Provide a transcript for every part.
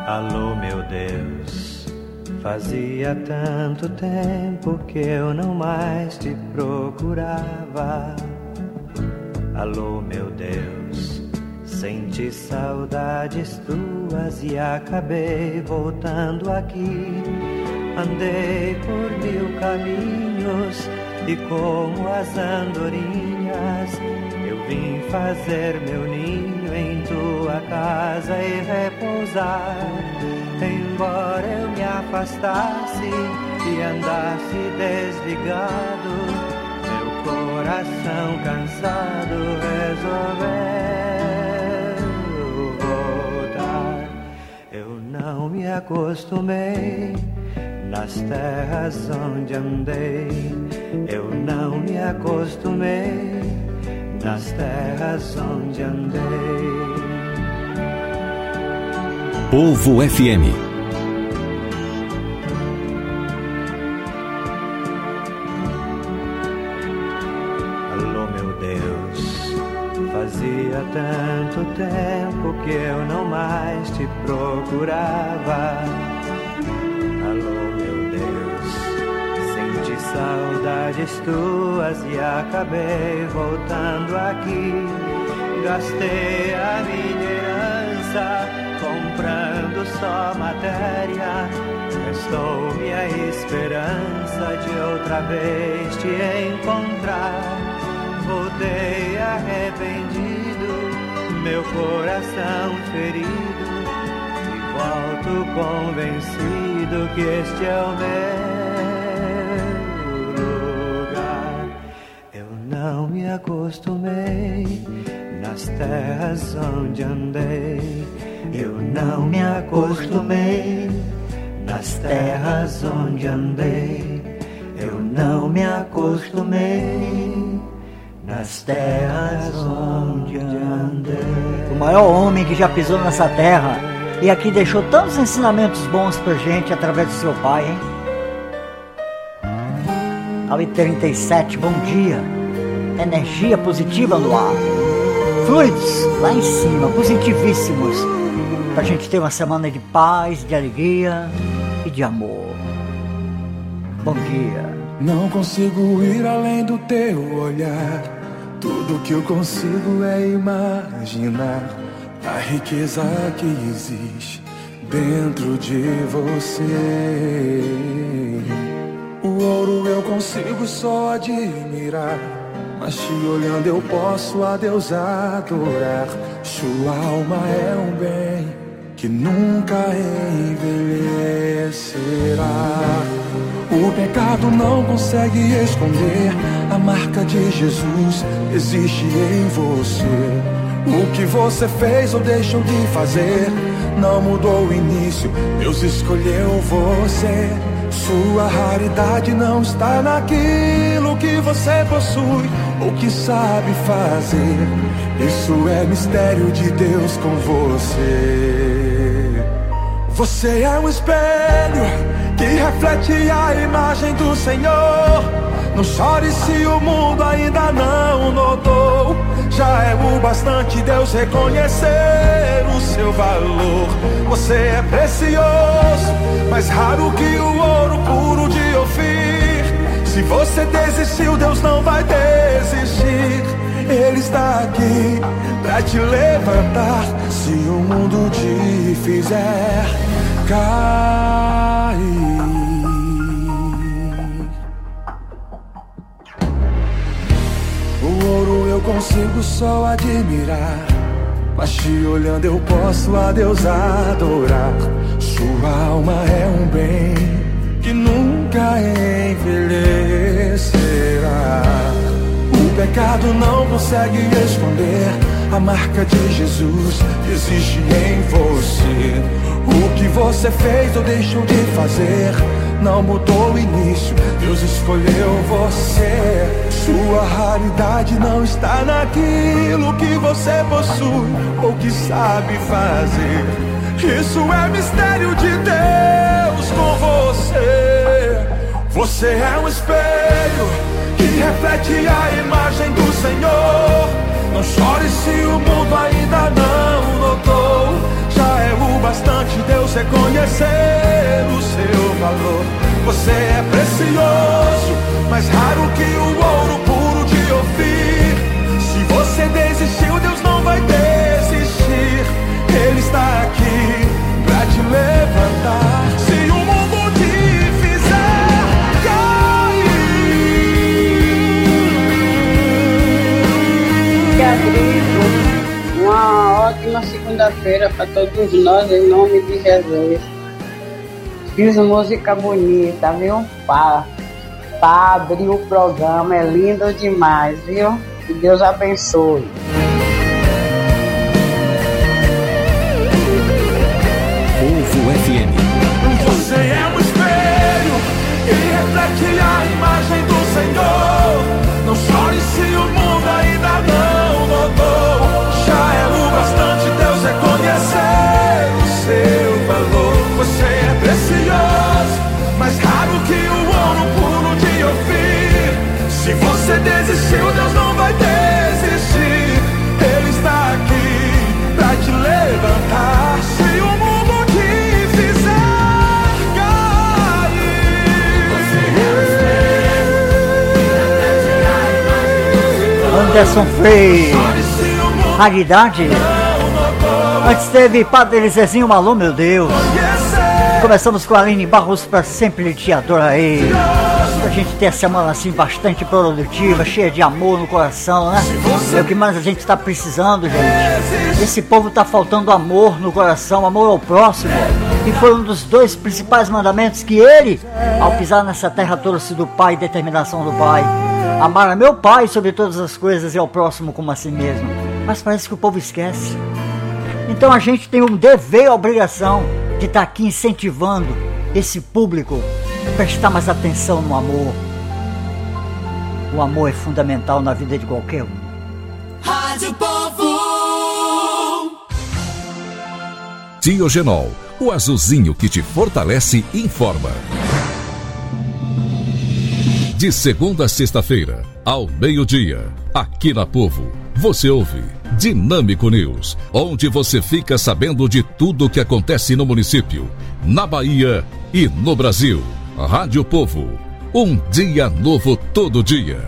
Alô, meu Deus, fazia tanto tempo que eu não mais te procurava. Alô, meu Deus, senti saudades tuas e acabei voltando aqui. Andei por 1000 caminhos e como as andorinhas eu vim fazer meu ninho em tua casa e repousar. Embora eu me afastasse e andasse desligado, meu coração cansado resolveu voltar. Eu não me acostumei nas terras onde andei, eu não me acostumei nas terras onde andei. Povo FM. Alô, meu Deus, fazia tanto tempo que eu não mais te procurava. Alô, meu Deus, senti saudades tuas e acabei voltando aqui. Gastei a minha herança comprando só matéria. Restou-me a esperança de outra vez te encontrar. Voltei arrependido, meu coração ferido, e volto convencido que este é o meu lugar. Eu não me acostumei nas terras onde andei, eu não me acostumei nas terras onde andei, eu não me acostumei nas terras onde andei. O maior homem que já pisou nessa terra e aqui deixou tantos ensinamentos bons pra gente através do seu pai, hein? Ali 37, bom dia. Energia positiva no ar. Fluidos lá em cima, positivíssimos, pra gente ter uma semana de paz, de alegria e de amor. Bom dia. Não consigo ir além do teu olhar. Tudo que eu consigo é imaginar a riqueza que existe dentro de você. O ouro eu consigo só admirar, mas te olhando eu posso a Deus adorar. Sua alma é um bem que nunca envelhecerá. O pecado não consegue esconder a marca de Jesus existe em você. O que você fez ou deixou de fazer não mudou o início, Deus escolheu você. Sua raridade não está naquilo que você possui ou que sabe fazer. Isso é mistério de Deus com você. Você é um espelho que reflete a imagem do Senhor. Não chore se o mundo ainda não notou. Já é o bastante Deus reconhecer o seu valor. Você é precioso, mais raro que o ouro puro de Ofir. Se você desistiu, Deus não vai desistir. Ele está aqui pra te levantar se o mundo te fizer cair. O ouro eu consigo só admirar, mas te olhando eu posso a Deus adorar. Sua alma é um bem que nunca envelhecerá. O pecado não consegue esconder a marca de Jesus existe em você. O que você fez ou deixou de fazer não mudou o início, Deus escolheu você. Sua raridade não está naquilo que você possui ou que sabe fazer. Isso é mistério de Deus com você. Você é um espelho que reflete a imagem do Senhor. Não chore se o mundo ainda não notou. Já é o bastante Deus reconhecer Você é precioso, mais raro que o ouro puro de Ofir. Se você desistiu, Deus não vai desistir. Ele está aqui pra te levantar. Se o mundo te fizer cair. Uma ótima segunda-feira para todos nós, em nome de Jesus. Fiz música bonita, viu? Para abrir o programa, é lindo demais, viu? Que Deus abençoe. Povo FM. Você é um espelho que reflete a imagem do Senhor. Não chore se o mundo ainda não notou. Já é o bastante Deus reconhecer o seu valor. Você é precioso, mais raro que o ouro puro de Ofir. Se você desistiu, Deus não vai desistir. Ele está aqui pra te levantar. Se o mundo te fizer cair. Anderson Frei, raridade. Antes teve Padre Zezinho Malô, meu Deus. Começamos com a Aline Barros, pra sempre te adorarei. Pra gente ter a semana assim bastante produtiva, cheia de amor no coração, né? É o que mais a gente tá precisando, gente. Esse povo tá faltando amor no coração, amor ao próximo. E foi um dos dois principais mandamentos que ele, ao pisar nessa terra, trouxe do Pai, determinação do Pai. Amar a meu Pai sobre todas as coisas e ao próximo como a si mesmo. Mas parece que o povo esquece. Então a gente tem um dever e a obrigação de estar aqui incentivando esse público a prestar mais atenção no amor. O amor é fundamental na vida de qualquer um. Rádio Povo. Diogenol, o azulzinho que te fortalece e informa. De segunda a sexta-feira, ao meio-dia, aqui na Povo, você ouve Dinâmico News, onde você fica sabendo de tudo o que acontece no município, na Bahia e no Brasil. Rádio Povo, um dia novo todo dia.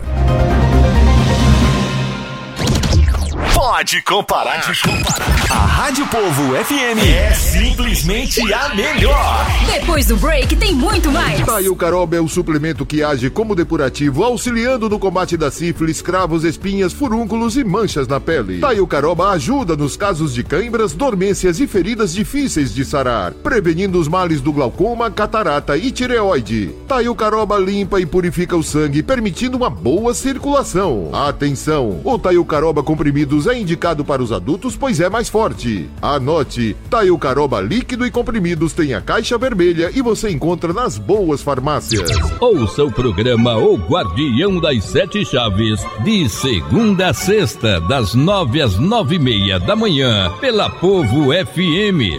Pode comparar. A Rádio Povo FM é simplesmente a melhor. Depois do break tem muito mais. Taio Caroba é o suplemento que age como depurativo, auxiliando no combate da sífilis, cravos, espinhas, furúnculos e manchas na pele. Taio Caroba ajuda nos casos de cãibras, dormências e feridas difíceis de sarar, prevenindo os males do glaucoma, catarata e tireoide. Taio Caroba limpa e purifica o sangue, permitindo uma boa circulação. Atenção! O Taio Caroba comprimidos é indicado para os adultos, pois é mais forte. Anote, Taio Caroba líquido e comprimidos tem a caixa vermelha e você encontra nas boas farmácias. Ouça o programa O Guardião das Sete Chaves, de segunda a sexta, das 9 às 9:30 da manhã, pela Povo FM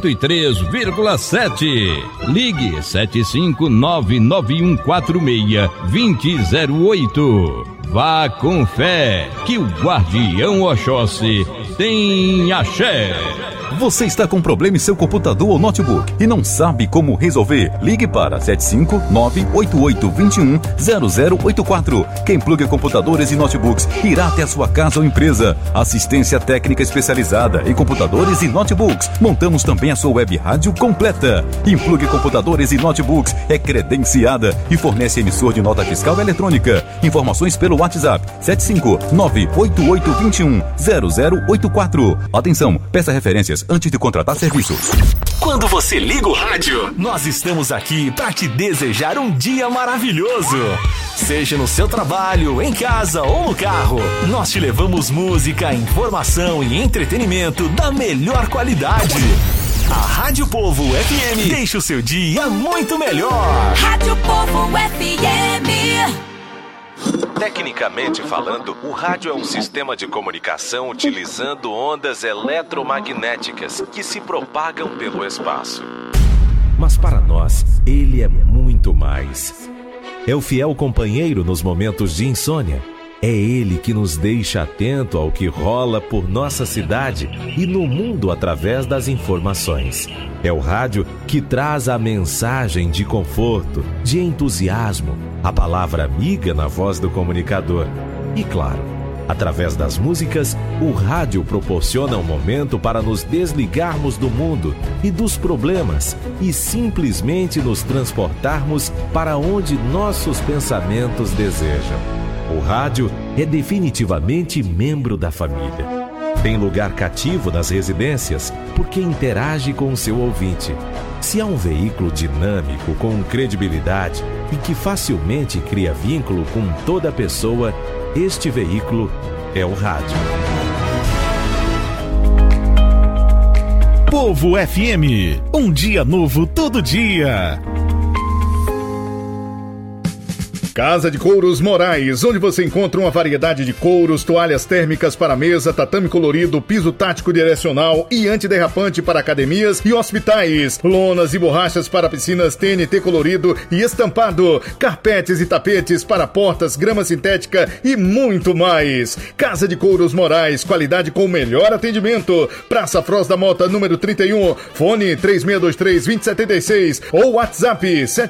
103,7. Ligue 75991462008. Vá com fé, que o Guardião Oxóssi tem axé. Você está com problema em seu computador ou notebook e não sabe como resolver? Ligue para 75988210084. Quem pluga computadores e notebooks irá até a sua casa ou empresa. Assistência técnica especializada em computadores e notebooks. Montamos também a sua web rádio completa. Implugue computadores e notebooks é credenciada e fornece emissor de nota fiscal eletrônica. Informações pelo WhatsApp 75988210084. Atenção, peça referências antes de contratar serviços. Quando você liga o rádio, nós estamos aqui para te desejar um dia maravilhoso. Seja no seu trabalho, em casa ou no carro, nós te levamos música, informação e entretenimento da melhor qualidade. A Rádio Povo FM deixa o seu dia muito melhor. Rádio Povo FM. Tecnicamente falando, o rádio é um sistema de comunicação utilizando ondas eletromagnéticas que se propagam pelo espaço. Mas para nós, ele é muito mais. É o fiel companheiro nos momentos de insônia, É ele que nos deixa atento ao que rola por nossa cidade e no mundo através das informações. É o rádio que traz a mensagem de conforto, de entusiasmo, a palavra amiga na voz do comunicador. E claro, através das músicas, o rádio proporciona um momento para nos desligarmos do mundo e dos problemas e simplesmente nos transportarmos para onde nossos pensamentos desejam. O rádio é definitivamente membro da família. Tem lugar cativo nas residências porque interage com o seu ouvinte. Se há um veículo dinâmico, com credibilidade e que facilmente cria vínculo com toda pessoa, este veículo é o rádio. Povo FM, um dia novo todo dia. Casa de Couros Moraes, onde você encontra uma variedade de couros, toalhas térmicas para mesa, tatame colorido, piso tático direcional e antiderrapante para academias e hospitais, lonas e borrachas para piscinas TNT colorido e estampado, carpetes e tapetes para portas, grama sintética e muito mais. Casa de Couros Moraes, qualidade com o melhor atendimento. Praça Froz da Mota, número 31, fone 3623-2076 ou WhatsApp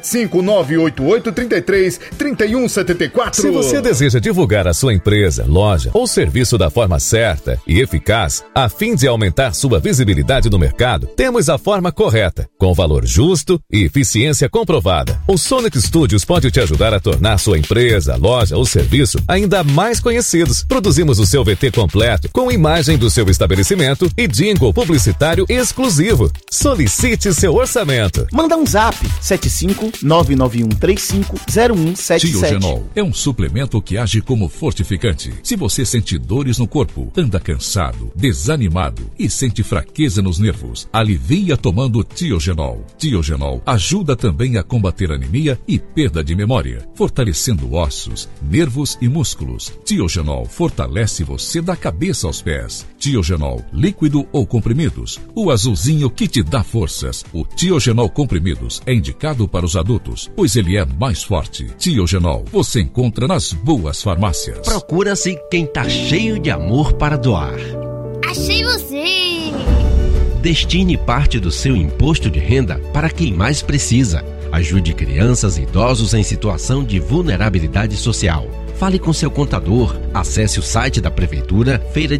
75988333174. Se você deseja divulgar a sua empresa, loja ou serviço da forma certa e eficaz, a fim de aumentar sua visibilidade no mercado, temos a forma correta, com valor justo e eficiência comprovada. O Sonic Studios pode te ajudar a tornar sua empresa, loja ou serviço ainda mais conhecidos. Produzimos o seu VT completo, com imagem do seu estabelecimento e jingle publicitário exclusivo. Solicite seu orçamento. Manda um zap, 75991350177. Tiogenol é um suplemento que age como fortificante. Se você sente dores no corpo, anda cansado, desanimado e sente fraqueza nos nervos, alivia tomando Tiogenol. Tiogenol ajuda também a combater anemia e perda de memória, fortalecendo ossos, nervos e músculos. Tiogenol fortalece você da cabeça aos pés. Tiogenol, líquido ou comprimidos, o azulzinho que te dá forças. O Tiogenol comprimidos é indicado para os adultos, pois ele é mais forte. Tiogenol você encontra nas boas farmácias. Procura-se quem tá cheio de amor para doar. Achei você! Destine parte do seu imposto de renda para quem mais precisa. Ajude crianças e idosos em situação de vulnerabilidade social. Fale com seu contador, acesse o site da Prefeitura,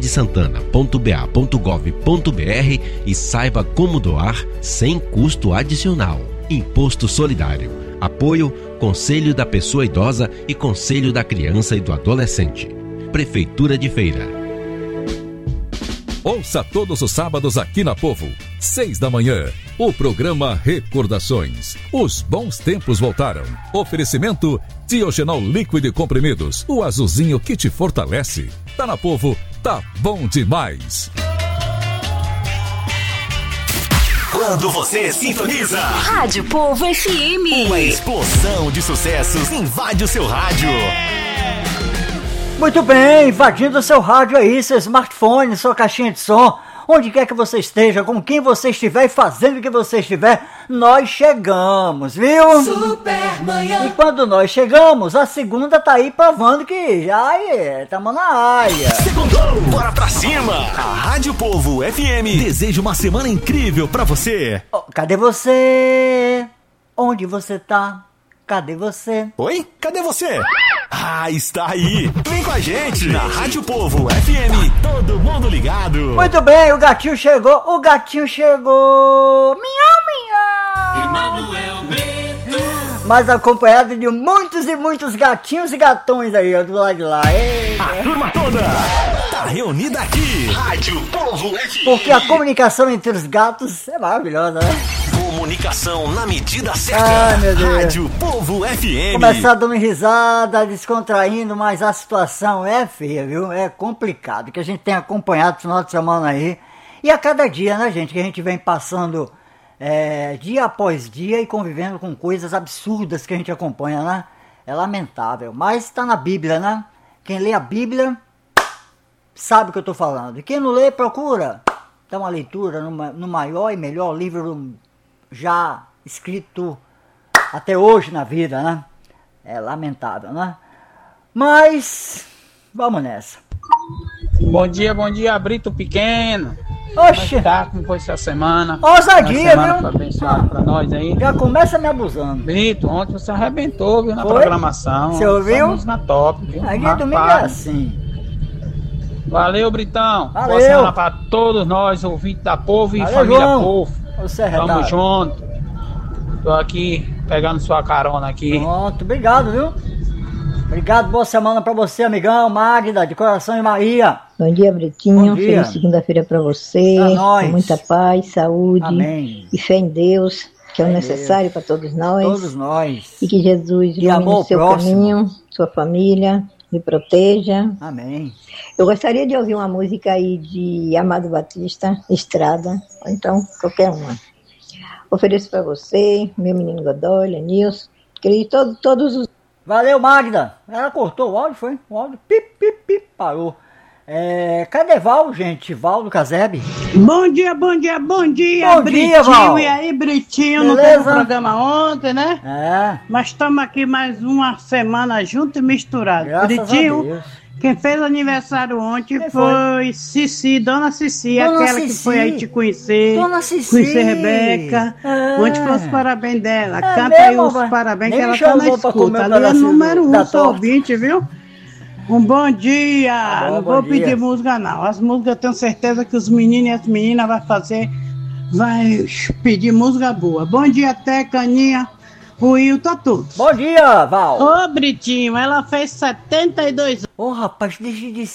feiradesantana.ba.gov.br e saiba como doar sem custo adicional. Imposto Solidário. Apoio, Conselho da Pessoa Idosa e Conselho da Criança e do Adolescente. Prefeitura de Feira. Ouça todos os sábados aqui na Povo, 6 da manhã, o programa Recordações. Os bons tempos voltaram. Oferecimento Tiogenol líquido e comprimidos, o azulzinho que te fortalece. Tá na Povo, tá bom demais. Quando você sintoniza Rádio Povo FM, uma explosão de sucessos invade o seu rádio. Muito bem, invadindo o seu rádio aí, seu smartphone, sua caixinha de som, onde quer que você esteja, com quem você estiver e fazendo o que você estiver, nós chegamos, viu? Supermanhã. E quando nós chegamos, a segunda tá aí provando que já estamos na área. Segundou, bora pra cima! A Rádio Povo FM deseja uma semana incrível pra você. Oh, cadê você? Onde você tá? Cadê você? Oi? Cadê você? Ah, está aí! Vem com a gente! Na Rádio Povo FM, todo mundo ligado! Muito bem, o gatinho chegou! Miau, miau! Emanuel Brito. Mas acompanhado de muitos e muitos gatinhos e gatões aí, ó, do lado de lá. Eita. A turma toda tá reunida aqui! Rádio Povo FM! Porque a comunicação entre os gatos é maravilhosa, né? Comunicação na medida certa. Ai, meu Deus. Rádio Povo FM. Começar dando risada, descontraindo, mas a situação é feia, viu? É complicado, que a gente tem acompanhado o final de semana aí. E a cada dia, né, gente, que a gente vem passando dia após dia e convivendo com coisas absurdas que a gente acompanha, né? É lamentável, mas está na Bíblia, né? Quem lê a Bíblia sabe o que eu tô falando. E quem não lê, procura. Dá uma leitura no maior e melhor livro já escrito até hoje na vida, né? É lamentável, né? Mas Vamos nessa. Bom dia, Brito Pequeno. Oxe! Como foi essa semana? Ousadia, semana viu? Pra abençoar pra nós aí. Já começa me abusando. Brito, ontem você arrebentou, viu, na Foi? programação. Você ouviu? Na top, viu? Aí domingo é assim. Valeu, Britão. Valeu. Boa semana pra todos nós, ouvintes da Povo e Valeu, família João. Povo. Você é Tamo retado. junto. Tô aqui pegando sua carona aqui. Pronto, obrigado, viu? Obrigado, boa semana pra você, amigão. Magda, de coração e Maria. Bom dia, Britinho. Bom dia. Feliz segunda-feira pra você. Pra nós. Com muita paz, saúde. Amém. E fé em Deus, que é o necessário para todos nós. Todos nós. E que Jesus E amor ilumine seu próximo. caminho, sua família, lhe proteja. Amém. Eu gostaria de ouvir uma música aí de Amado Batista, Estrada, ou então qualquer uma. Ofereço para você, meu menino Godoy, Lenilson, querido, todos os... Valeu, Magda. Ela cortou o áudio, foi? O áudio, pip, parou. Cadê Val, gente? Val do Casebe? Bom dia, Britinho. Val. E aí, Britinho, Beleza? não teve programa ontem, né? É. Mas estamos aqui mais uma semana junto e misturado. Graças Britinho, a Deus. quem fez aniversário ontem Quem foi Cici, Dona Cici, Dona aquela Cici. que foi aí te conhecer. Dona Cici. Conhecer Rebeca. É. Ontem foi os parabéns dela. É Canta mesmo, aí os vai. parabéns Nem que ela me tá na chamou pra comer escuta. um Ali é pedacinho número da 1, sou torta. ouvinte, viu? Um bom dia. Bom Não vou dia. pedir música, não. As músicas eu tenho certeza que os meninos e as meninas vai pedir música boa. Bom dia, Teca, Aninha, o Wilton, a todos. Bom dia, Val. Ô, Britinho, ela fez 72 anos. Ô, rapaz, deixa de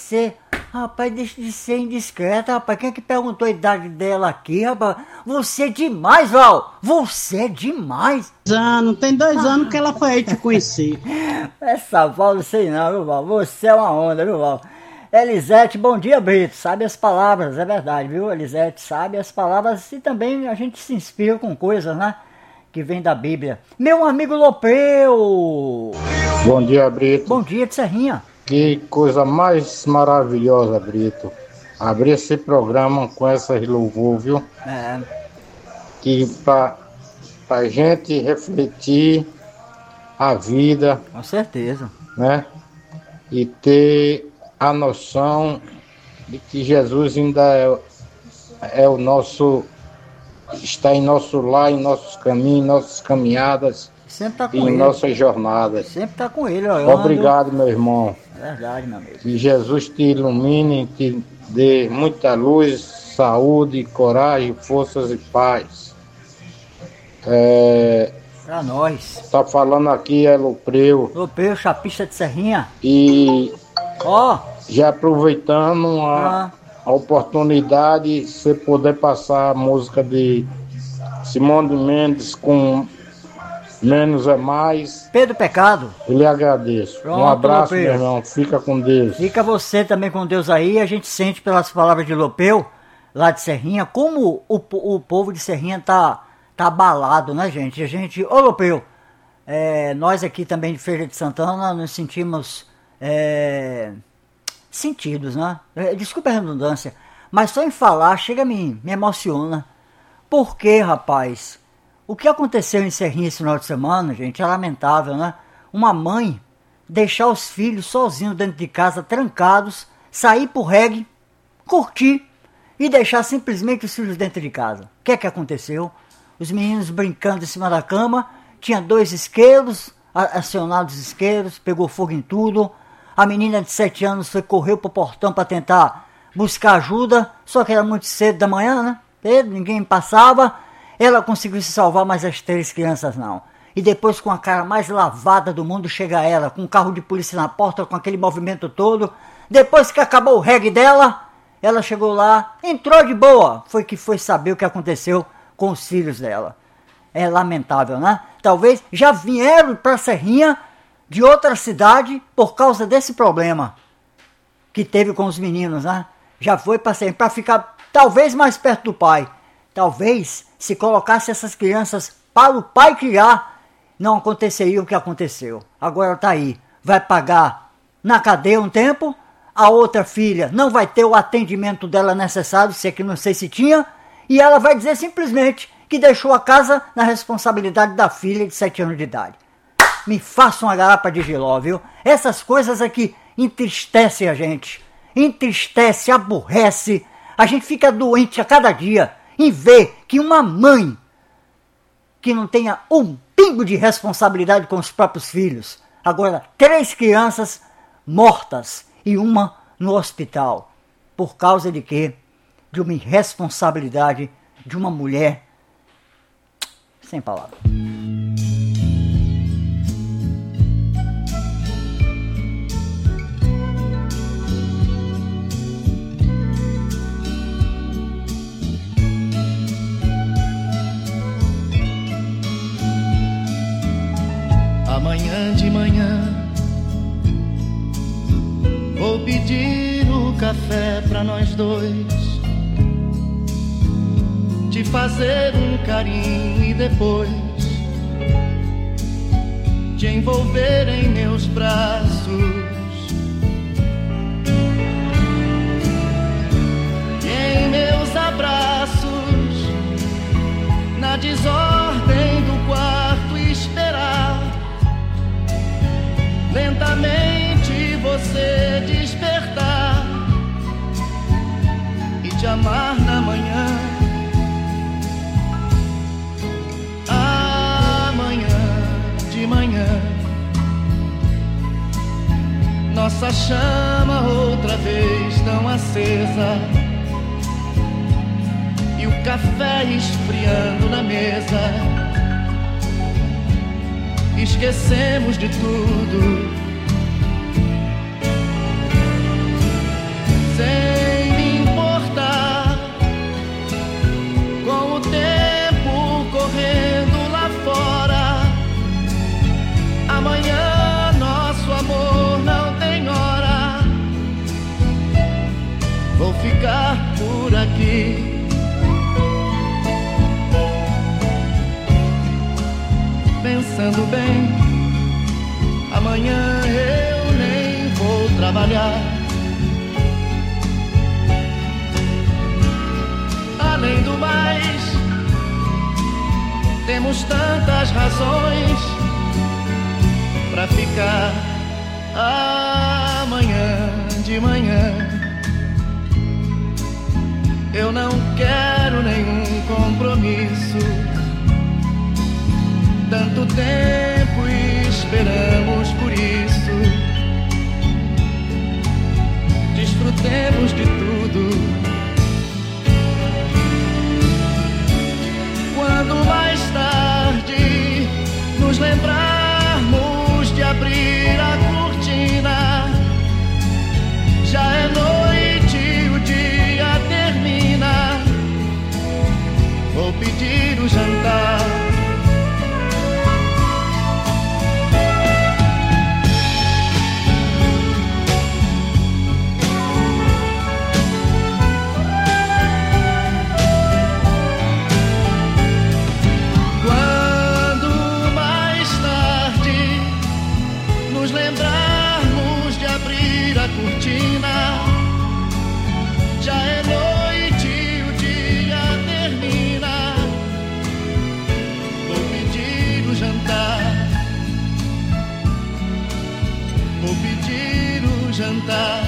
ser indiscreta, rapaz. Quem é que perguntou a idade dela aqui, rapaz? Você é demais, Val. Você é demais. Tem 2 anos que ela foi aí te conhecer. Essa Val, não sei não, viu, Val? Você é uma onda, viu, Val? Elisete, bom dia, Brito. Sabe as palavras, é verdade, viu? Elisete sabe as palavras e também a gente se inspira com coisas, né? Que vem da Bíblia. Meu amigo Lopeu. Bom dia, Brito. Bom dia, de Serrinha. Que coisa mais maravilhosa, Brito. Abrir esse programa com essas louvor, viu? Que pra gente refletir a vida. Com certeza. Né? E ter a noção de que Jesus ainda é o nosso... Está em nosso lar, em nossos caminhos, em nossas caminhadas. Sempre tá com e em ele. nossas jornadas. Sempre tá com ele, olhando. Obrigado, meu irmão. É verdade, meu amigo. Que Jesus te ilumine, te dê muita luz, saúde, coragem, forças e paz. Pra nós. Tá falando aqui é Lopeu. Lopeu, chapista de Serrinha. E Ó. já aproveitando a oportunidade, você poder passar a música de Simone Mendes com Menos é Mais. Pedro Pecado. Eu lhe agradeço. Pronto, Um abraço, Lopeu. meu irmão. Fica com Deus. Fica você também com Deus aí. A gente sente pelas palavras de Lopeu, lá de Serrinha, como o povo de Serrinha tá abalado, né, gente? Ô, Lopeu, nós aqui também de Feira de Santana nos sentimos sentidos, né? Desculpa a redundância, mas só em falar chega me emociona. Porque, rapaz, o que aconteceu em Serrinha esse final de semana, gente, é lamentável, né? Uma mãe deixar os filhos sozinhos dentro de casa, trancados, sair pro reggae, curtir e deixar simplesmente os filhos dentro de casa. O que é que aconteceu? Os meninos brincando em cima da cama, tinha 2 isqueiros, acionados isqueiros, pegou fogo em tudo. A menina de 7 anos correu pro portão para tentar buscar ajuda, só que era muito cedo da manhã, né? Ninguém passava. Ela conseguiu se salvar, mas as 3 crianças não. E depois, com a cara mais lavada do mundo, chega ela, com um carro de polícia na porta, com aquele movimento todo. Depois que acabou o reggae dela, ela chegou lá, entrou de boa. Foi saber o que aconteceu com os filhos dela. É lamentável, né? Talvez já vieram para Serrinha de outra cidade por causa desse problema que teve com os meninos, né? Já foi para Serrinha, para ficar talvez mais perto do pai. Talvez, se colocasse essas crianças para o pai criar, não aconteceria o que aconteceu. Agora tá aí, vai pagar na cadeia um tempo, a outra filha não vai ter o atendimento dela necessário, se é que não sei se tinha, e ela vai dizer simplesmente que deixou a casa na responsabilidade da filha de 7 anos de idade. Me faça uma garapa de giló, viu? Essas coisas aqui entristece a gente. Entristece, aborrece. A gente fica doente a cada dia em ver que uma mãe que não tenha um pingo de responsabilidade com os próprios filhos. Agora, 3 crianças mortas e uma no hospital. Por causa de quê? De uma irresponsabilidade de uma mulher. Sem palavras. Amanhã de manhã vou pedir o café pra nós dois, te fazer um carinho e depois te envolver em meus braços. E em meus abraços, na desordem do quarto esperar lentamente você despertar e te amar na manhã. Amanhã de manhã nossa chama outra vez tão acesa e o café esfriando na mesa. Esquecemos de tudo, sem me importar com o tempo correndo lá fora. Amanhã nosso amor não tem hora. Vou ficar por aqui pensando bem, amanhã eu nem vou trabalhar. Além do mais, temos tantas razões pra ficar. Amanhã de manhã eu não quero nenhum compromisso. Tanto tempo esperamos por isso. Desfrutemos de tudo. Quando mais tarde nos lembrarmos de abrir a cortina, já é noite e o dia termina. Vou pedir o jantar. Já é noite e o dia termina. Vou pedir o jantar. Vou pedir o jantar.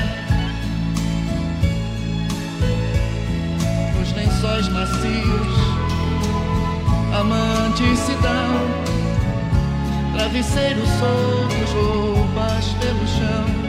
Nos lençóis macios, amantes se dão, travesseiros soltos, roupas pelo chão.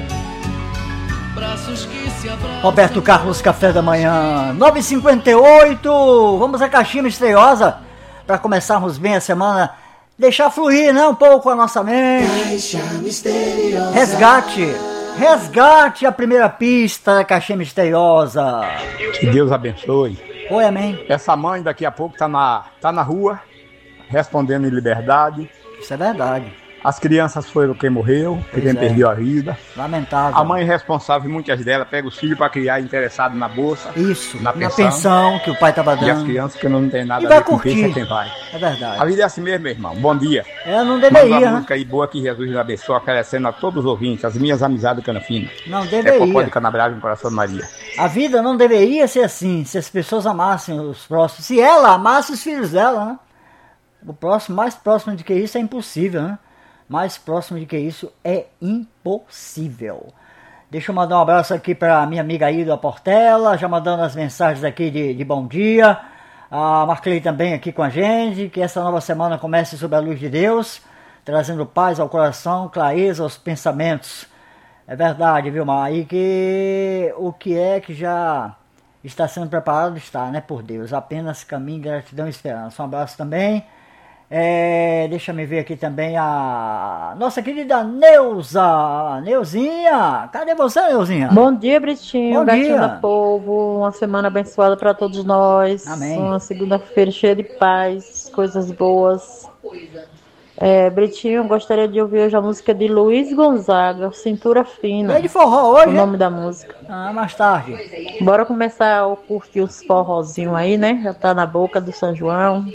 Roberto Carlos, café da manhã, 9h58. Vamos à caixinha misteriosa para começarmos bem a semana. Deixar fluir, né, um pouco a nossa mente. Caixa misteriosa. Resgate a primeira pista da caixinha misteriosa. Que Deus abençoe. Oi, amém. Essa mãe daqui a pouco tá na rua, respondendo em liberdade. Isso é verdade. As crianças foram quem morreu, quem perdeu a vida. Lamentável. A mãe responsável, muitas delas, pega os filhos para criar interessado na bolsa. Isso, na pensão que o pai estava dando. E as crianças que não tem nada a ver com quem vai. É verdade. A vida é assim mesmo, meu irmão. Bom dia. Não deveria, uma música aí boa que Jesus abençoe, oferecendo a todos os ouvintes, as minhas amizades do Canafina. Não deveria. É Popó de Canabrava no coração de Maria. A vida não deveria ser assim, se as pessoas amassem os próximos. Se ela amasse os filhos dela, né? O próximo, mais próximo do que isso é impossível, né? Mais próximo de que isso é impossível. Deixa eu mandar um abraço aqui para minha amiga Ida Portela, já mandando as mensagens aqui de bom dia. A Marclay também aqui com a gente, que essa nova semana comece sob a luz de Deus, trazendo paz ao coração, clareza aos pensamentos. É verdade, viu, Mar? E que o que é que já está sendo preparado está, né, por Deus. Apenas caminho, gratidão e esperança. Um abraço também. Deixa eu ver aqui também a nossa querida Neuza. Neuzinha, cadê você, Neuzinha? Bom dia, Britinho, Bom gatinho dia. da povo. Uma semana abençoada para todos nós. Amém. Uma segunda-feira cheia de paz, coisas boas. Britinho, eu gostaria de ouvir hoje a música de Luiz Gonzaga, Cintura Fina. É de forró hoje, o nome da música. Mais tarde. Bora começar a curtir os forrozinhos aí, né? Já tá na boca do São João.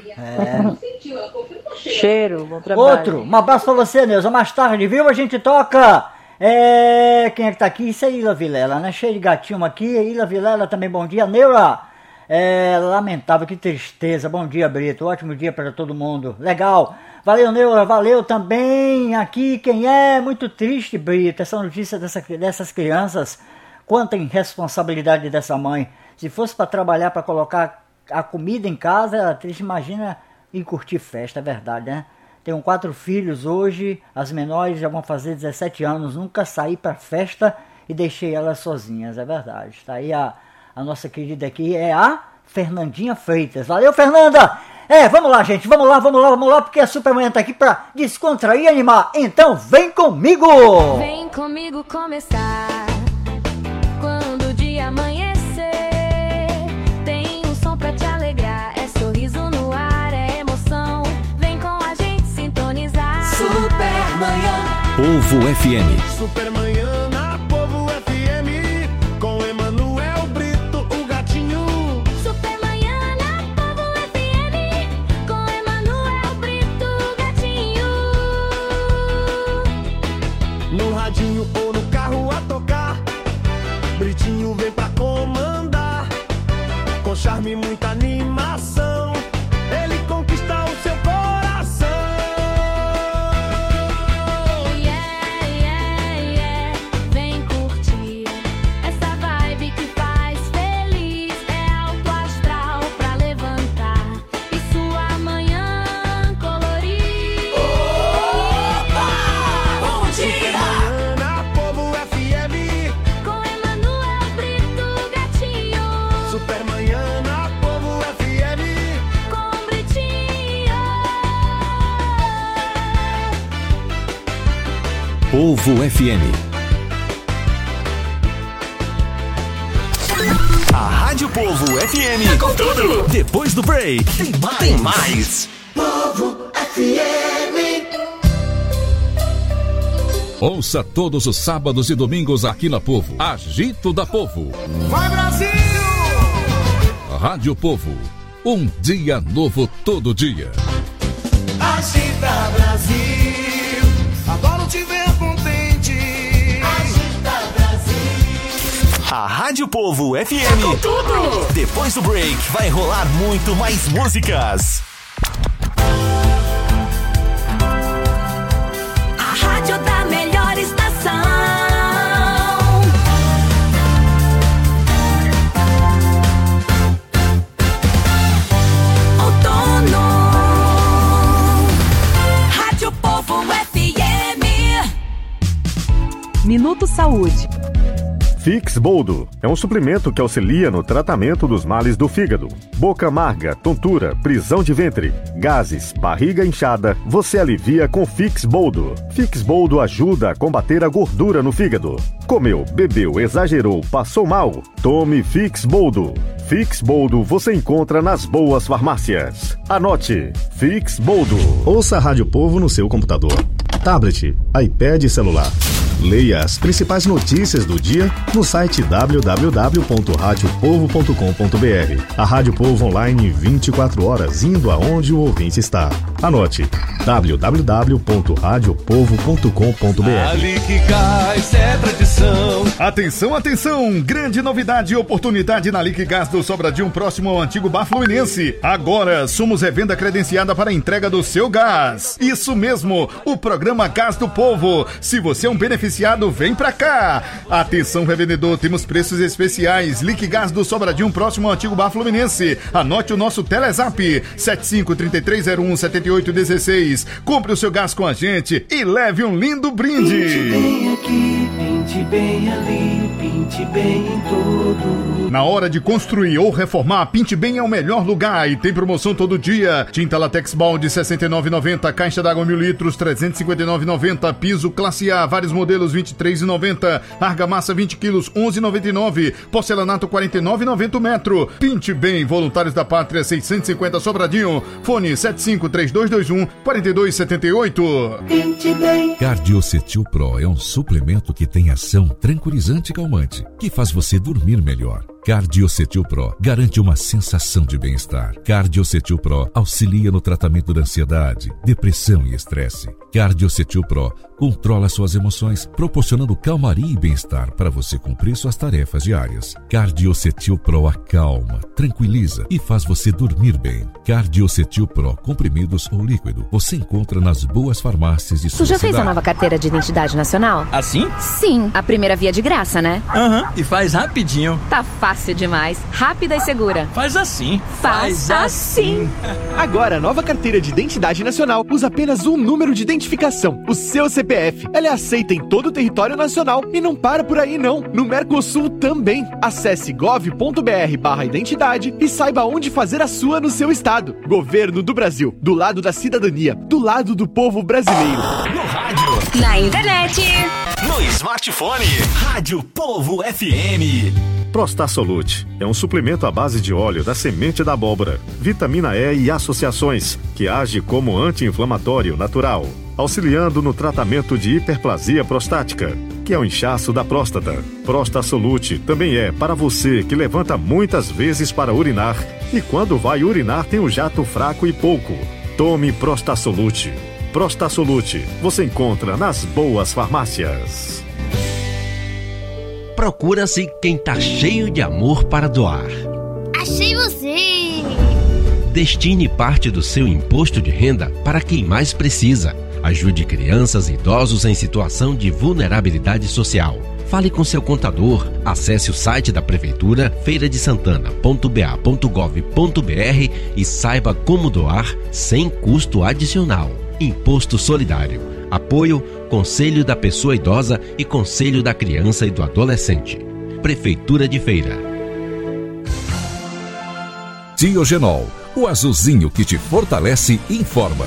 Cheiro, bom trabalho. Outro, um abraço pra você, Neuza. Mais tarde, viu? A gente toca. Quem é que tá aqui? Isso é Ila Vilela, né? Cheio de gatinho aqui. Ila Vilela também, bom dia. Neura, lamentável, que tristeza. Bom dia, Brito. Ótimo dia para todo mundo. Legal. Valeu, Neura. Valeu também. Aqui, quem é? Muito triste, Brito. Essa notícia dessas crianças. Quanta irresponsabilidade dessa mãe. Se fosse para trabalhar, para colocar a comida em casa, era triste. Imagina ir curtir festa, é verdade, né? Tenho 4 filhos hoje, as menores já vão fazer 17 anos, nunca saí para festa e deixei elas sozinhas, é verdade. Tá aí a nossa querida aqui, é a Fernandinha Freitas. Valeu, Fernanda! Vamos lá, gente, vamos lá, porque a Supermanhã tá aqui pra descontrair e animar. Então, vem comigo! Vem comigo começar, quando o dia amanhecer, tem um som pra te alegrar, é sorriso no ar, é emoção, vem com a gente sintonizar. Supermanhã Povo FM. Supermanhã na Povo FM, com Emanuel Brito, o gatinho. Supermanhã na Povo FM, com Emanuel Brito, o gatinho. No radinho ou no carro a tocar, Britinho vem pra comandar. Com charme e muita animação, ele conquista o seu coração. Vem curtir essa vibe que faz feliz, é alto astral pra levantar e sua manhã colorir. Opa! Bom dia! Na Povo FM, com Emanuel Brito, gatinho. Supermanhã na Povo FM, com Britinho. Povo FM. A Rádio Povo FM. Com tudo. Depois do break, tem mais. Povo FM. Ouça todos os sábados e domingos aqui na Povo. Agito da Povo. Vai, Brasil! Rádio Povo. Um dia novo todo dia. Agita, Brasil, adoro te ver contente. Agita, Brasil. A Rádio Povo FM. Com tudo. Depois do break, vai rolar muito mais músicas. A rádio da melhor estação. Outono. Rádio Povo FM. Minuto Saúde. Fix-Boldo é um suplemento que auxilia no tratamento dos males do fígado. Boca amarga, tontura, prisão de ventre, gases, barriga inchada, você alivia com Fix-Boldo. Fix-Boldo ajuda a combater a gordura no fígado. Comeu, bebeu, exagerou, passou mal? Tome Fix-Boldo. Fix-Boldo você encontra nas boas farmácias. Anote, Fix-Boldo. Ouça a Rádio Povo no seu computador, tablet, iPad e celular. Leia as principais notícias do dia no site www.radiopovo.com.br. A Rádio Povo online 24 horas, indo aonde o ouvinte está. Anote, www.radiopovo.com.br. Ali que Gás é tradição. Atenção, atenção! Grande novidade e oportunidade na Liquigás do Sobradinho, próximo ao antigo Bar Fluminense. Agora somos revenda credenciada para a entrega do seu gás. Isso mesmo, o programa Gás do Povo. Se você é um beneficiário beneficiado, vem pra cá. Atenção, revendedor, temos preços especiais. Liquigás do Sobradinho, próximo ao antigo Bar Fluminense. Anote o nosso Telezap, 7533017816. Compre o seu gás com a gente e leve um lindo brinde. Pinte bem aqui, pinte bem ali, pinte bem em todo. Na hora de construir ou reformar, Pinte Bem é o melhor lugar e tem promoção todo dia. Tinta Latex Balde, R$ 69,90. Caixa d'água 1.000 litros, R$ 359,90. Piso Classe A, vários modelos, R$ 23,90. Argamassa 20 quilos, R$ 11,99. Porcelanato, R$ 49,90 o metro. Pinte Bem, Voluntários da Pátria, 650 Sobradinho. Fone 753221-4278. Pinte Bem. Cardiocetil Pro é um suplemento que tem ação tranquilizante e calmante, que faz você dormir melhor. Cardiocetil Pro garante uma sensação de bem-estar. Cardiocetil Pro auxilia no tratamento da ansiedade, depressão e estresse. Cardiocetil Pro controla suas emoções, proporcionando calmaria e bem-estar para você cumprir suas tarefas diárias. Cardiocetil Pro acalma, tranquiliza e faz você dormir bem. Cardiocetil Pro, comprimidos ou líquido, você encontra nas boas farmácias de sua Tu já cidade. fez a nova carteira de identidade nacional? Assim? Sim, a primeira via de graça, né? Aham, e faz rapidinho. Tá fácil demais, rápida e segura. Faz assim. Faz assim. Agora, a nova carteira de identidade nacional usa apenas um número de identificação, o seu CPF. Ela é aceita em todo o território nacional e não para por aí não. No Mercosul também. Acesse gov.br/identidade e saiba onde fazer a sua no seu estado. Governo do Brasil, do lado da cidadania, do lado do povo brasileiro. No rádio, na internet, no smartphone, Rádio Povo FM. Prostasolute é um suplemento à base de óleo da semente da abóbora, vitamina E e associações, que age como anti-inflamatório natural, auxiliando no tratamento de hiperplasia prostática, que é o inchaço da próstata. Prostasolute também é para você que levanta muitas vezes para urinar e quando vai urinar tem um jato fraco e pouco. Tome Prostasolute. Prostasolute você encontra nas boas farmácias. Procura-se quem tá cheio de amor para doar. Achei você! Destine parte do seu imposto de renda para quem mais precisa. Ajude crianças e idosos em situação de vulnerabilidade social. Fale com seu contador, acesse o site da Prefeitura, feiradesantana.ba.gov.br e saiba como doar sem custo adicional. Imposto Solidário. Apoio Conselho da Pessoa Idosa e Conselho da Criança e do Adolescente. Prefeitura de Feira. Diogenol, o azulzinho que te fortalece, informa.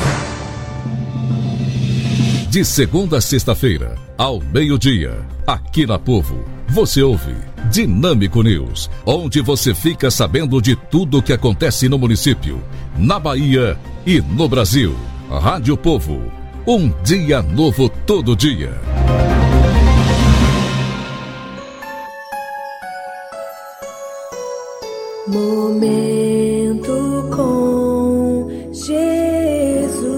De segunda a sexta-feira, ao meio-dia, aqui na Povo, você ouve Dinâmico News, onde você fica sabendo de tudo o que acontece no município, na Bahia e no Brasil. Rádio Povo, um dia novo todo dia. Momento com Jesus.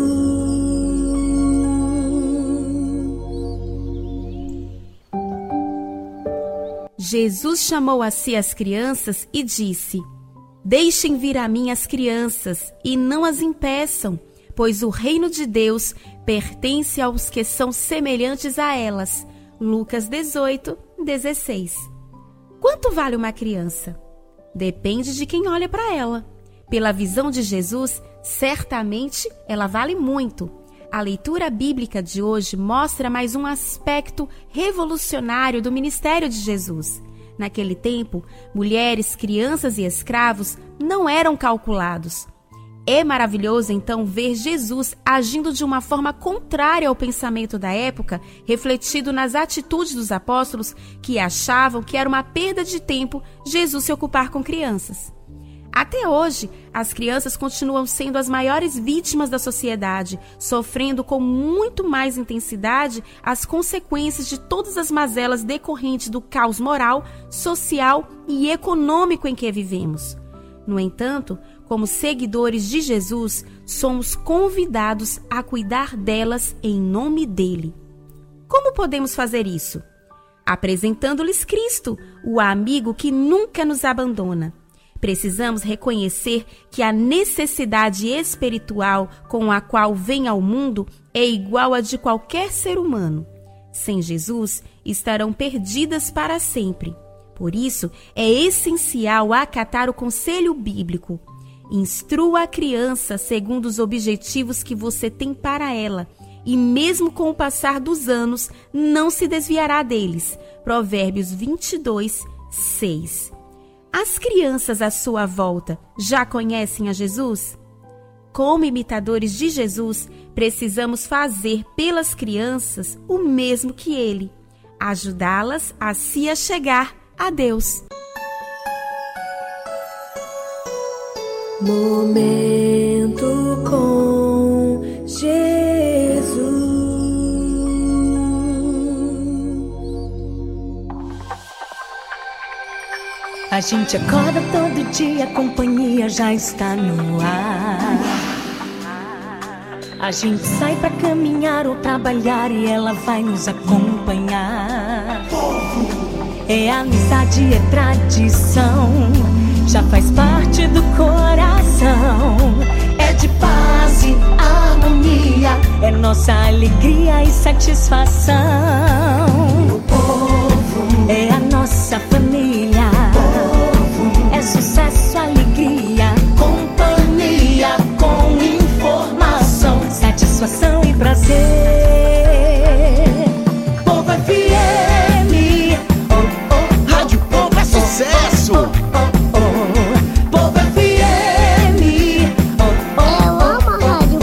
Jesus chamou a si as crianças e disse: Deixem vir a mim as crianças e não as impeçam, pois o reino de Deus pertence aos que são semelhantes a elas. Lucas 18:16. Quanto vale uma criança? Depende de quem olha para ela. Pela visão de Jesus, certamente ela vale muito. A leitura bíblica de hoje mostra mais um aspecto revolucionário do ministério de Jesus. Naquele tempo, mulheres, crianças e escravos não eram calculados. É maravilhoso, então, ver Jesus agindo de uma forma contrária ao pensamento da época, refletido nas atitudes dos apóstolos que achavam que era uma perda de tempo Jesus se ocupar com crianças. Até hoje, as crianças continuam sendo as maiores vítimas da sociedade, sofrendo com muito mais intensidade as consequências de todas as mazelas decorrentes do caos moral, social e econômico em que vivemos. No entanto, como seguidores de Jesus, somos convidados a cuidar delas em nome dele. Como podemos fazer isso? Apresentando-lhes Cristo, o amigo que nunca nos abandona. Precisamos reconhecer que a necessidade espiritual com a qual vem ao mundo é igual a de qualquer ser humano. sem Jesus, estarão perdidas para sempre. Por isso, é essencial acatar o conselho bíblico. Instrua a criança segundo os objetivos que você tem para ela, e mesmo com o passar dos anos, não se desviará deles. Provérbios 22, 6. As crianças à sua volta já conhecem a Jesus? Como imitadores de Jesus, precisamos fazer pelas crianças o mesmo que ele, ajudá-las a se achegar a Deus. Momento com Jesus. A gente acorda todo dia, a companhia já está no ar. A gente sai pra caminhar ou trabalhar e ela vai nos acompanhar. É amizade, é tradição, já faz parte do coração. É de paz e harmonia, é nossa alegria e satisfação. O povo é a nossa família. É sucesso, alegria, companhia com informação, satisfação e prazer. Povo FM, Rádio Povo é sucesso. Povo FM, Eu amo a Rádio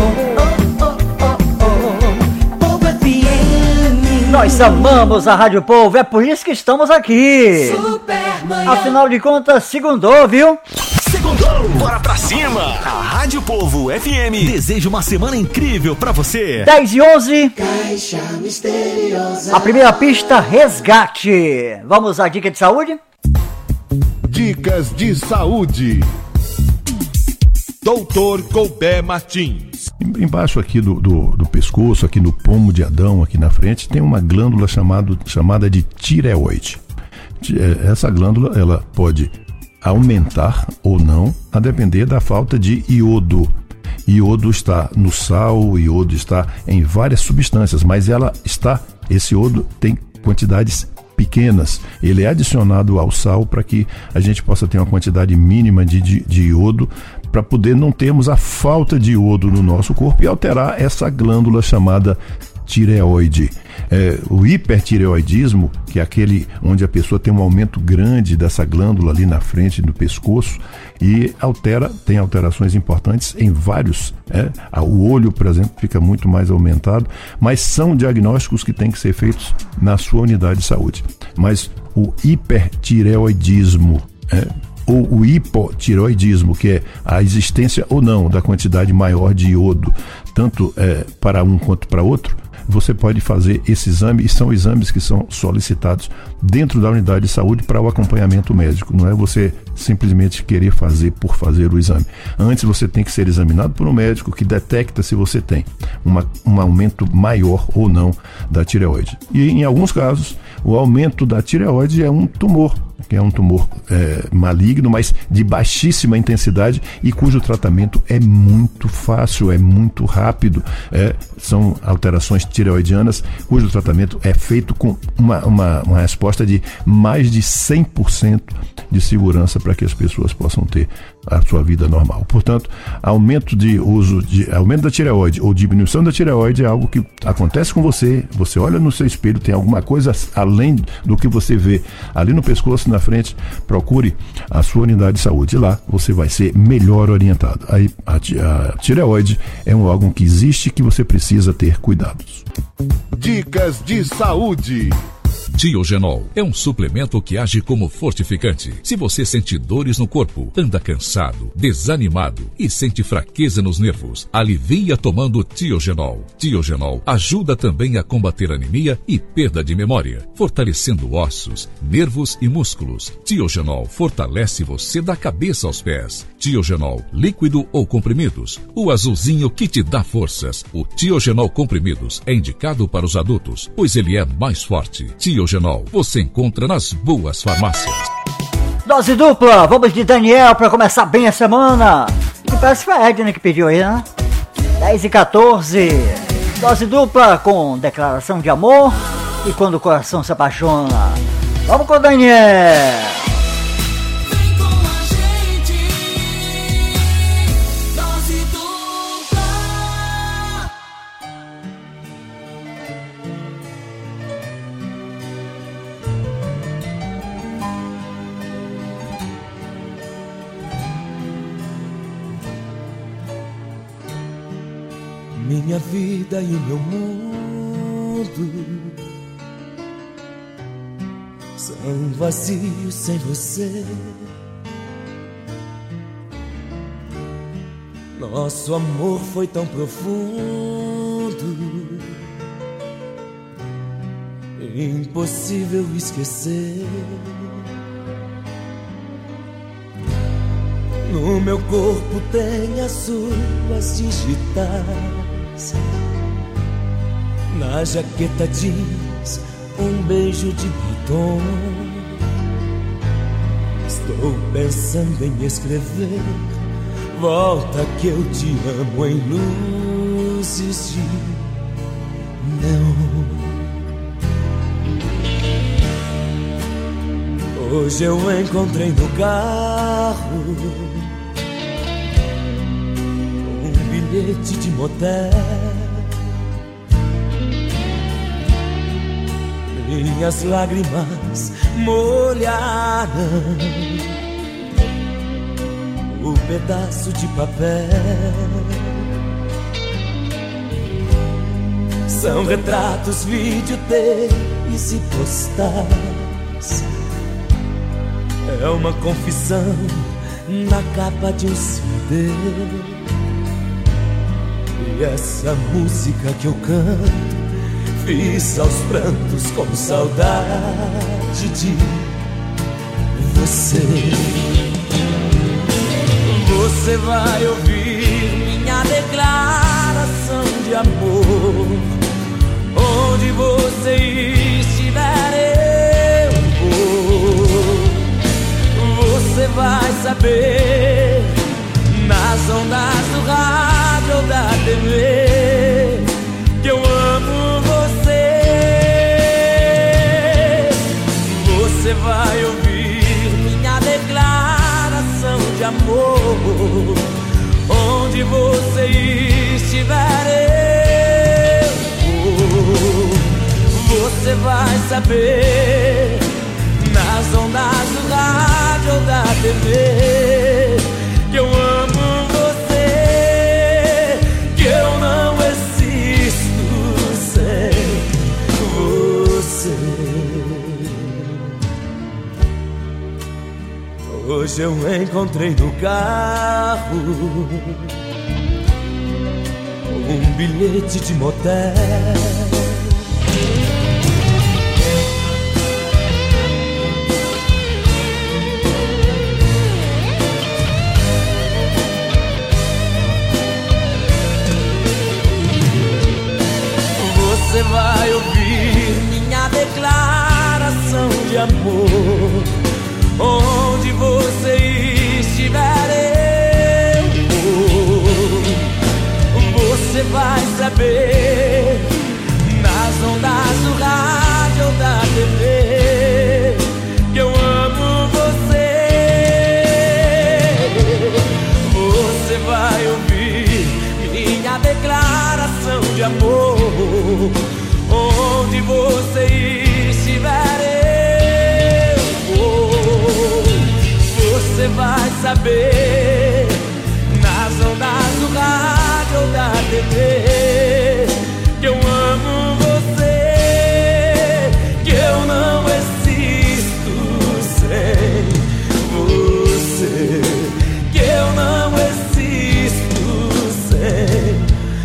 Povo FM. Nós amamos a Rádio Povo, é por isso que estamos aqui. Supermanhã. Afinal de contas, segundou, viu? Segundou, bora pra cima! A Rádio Povo FM deseja uma semana incrível pra você. 10 e 11. Caixa misteriosa. A primeira pista, resgate. Vamos à dica de saúde? Dicas de saúde. Doutor Colbert Martins. Embaixo aqui do pescoço, aqui no pomo de Adão, aqui na frente, tem uma glândula chamada de tireoide. Essa glândula, ela pode aumentar ou não, a depender da falta de iodo. Iodo está no sal, iodo está em várias substâncias, mas esse iodo tem quantidades pequenas. Ele é adicionado ao sal para que a gente possa ter uma quantidade mínima de iodo, para poder não termos a falta de iodo no nosso corpo e alterar essa glândula chamada tireoide. O hipertireoidismo, que é aquele onde a pessoa tem um aumento grande dessa glândula ali na frente do pescoço e tem alterações importantes em vários. O olho, por exemplo, fica muito mais aumentado, mas são diagnósticos que têm que ser feitos na sua unidade de saúde. Mas o hipertireoidismo, ou o hipotireoidismo, que é a existência ou não da quantidade maior de iodo, tanto para um quanto para outro, você pode fazer esse exame, e são exames que são solicitados dentro da unidade de saúde para o acompanhamento médico. Não é você simplesmente querer fazer por fazer o exame. Antes você tem que ser examinado por um médico que detecta se você tem um aumento maior ou não da tireoide. E em alguns casos, o aumento da tireoide é um tumor, que é um tumor maligno, mas de baixíssima intensidade e cujo tratamento é muito fácil, é muito rápido. São alterações tireoidianas cujo tratamento é feito com uma resposta de mais de 100% de segurança para que as pessoas possam ter a sua vida normal. Portanto, aumento da tireoide ou diminuição da tireoide é algo que acontece com você. Você olha no seu espelho, tem alguma coisa além do que você vê ali no pescoço, na frente, procure a sua unidade de saúde. Lá você vai ser melhor orientado. Aí, a tireoide é um órgão que existe, que você precisa ter cuidados. Dicas de saúde. Tiogenol é um suplemento que age como fortificante. Se você sente dores no corpo, anda cansado, desanimado e sente fraqueza nos nervos, alivia tomando Tiogenol. Tiogenol ajuda também a combater anemia e perda de memória, fortalecendo ossos, nervos e músculos. Tiogenol fortalece você da cabeça aos pés. Tiogenol, líquido ou comprimidos, o azulzinho que te dá forças. O Tiogenol comprimidos é indicado para os adultos, pois ele é mais forte. Tiogenol você encontra nas boas farmácias. Dose dupla, vamos de Daniel para começar bem a semana. E parece que foi a Edna que pediu aí, né? 10 e 14. Dose dupla com declaração de amor. E quando o coração se apaixona, vamos com o Daniel. Minha vida e o meu mundo são vazios sem você. Nosso amor foi tão profundo, impossível esquecer. No meu corpo tem as suas digitais, na jaqueta diz um beijo de batom. Estou pensando em escrever volta que eu te amo em luzes de neon. Hoje eu encontrei no carro um bilhete de motel. Minhas lágrimas molharam o pedaço de papel. São retratos, videotapes e postais. É uma confissão na capa de um CD. E essa música que eu canto fiz aos prantos com saudade de você. Você vai ouvir minha declaração de amor. Onde você estiver eu vou. Você vai saber nas ondas do rádio ou da TV que eu amo você. Você vai ouvir minha declaração de amor. Onde você estiver eu vou. Você vai saber nas ondas do rádio ou da TV que eu amo você, que eu não existo sem você. Hoje eu encontrei no carro um bilhete de motel. Você vai ouvir minha declaração de amor. Onde você estiver eu vou. Você vai saber nas ondas do rádio ou da TV que eu amo você. Você vai ouvir minha declaração de amor. Onde você estiver eu vou. Você vai saber nas ondas do rádio ou da TV que eu amo você, que eu não existo sem você, que eu não existo sem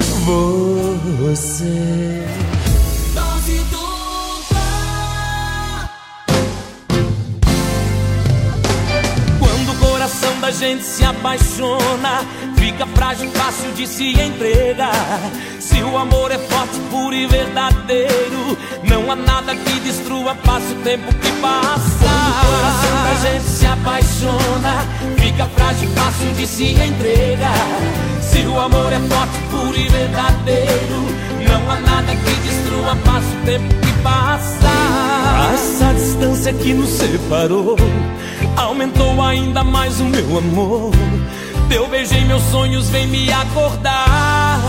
você. Dose dupla. Quando o coração da gente se apaixona, fica frágil, fácil de se entregar. Se o amor é forte, puro e verdadeiro, não há nada que destrua, passe o tempo que passa. Quando o coração da gente se apaixona, fica frágil, fácil de se entregar. Se o amor é forte, puro e verdadeiro, não Não há nada que destrua, passa o tempo que passa. Essa distância que nos separou aumentou ainda mais o meu amor. Teu beijo em meus sonhos vem me acordar.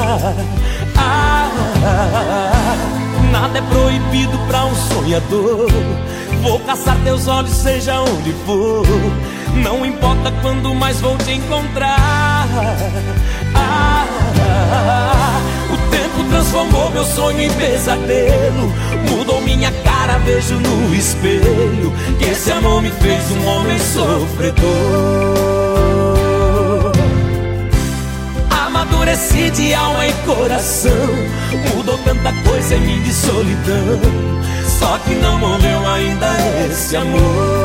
Nada é proibido pra um sonhador. Vou caçar teus olhos seja onde for. Não importa quando mais vou te encontrar. O tempo transformou meu sonho em pesadelo. Mudou minha cara, vejo no espelho que esse amor me fez um homem sofredor. Amadureci de alma e coração. Mudou tanta coisa em mim de solidão. Só que não morreu ainda esse amor.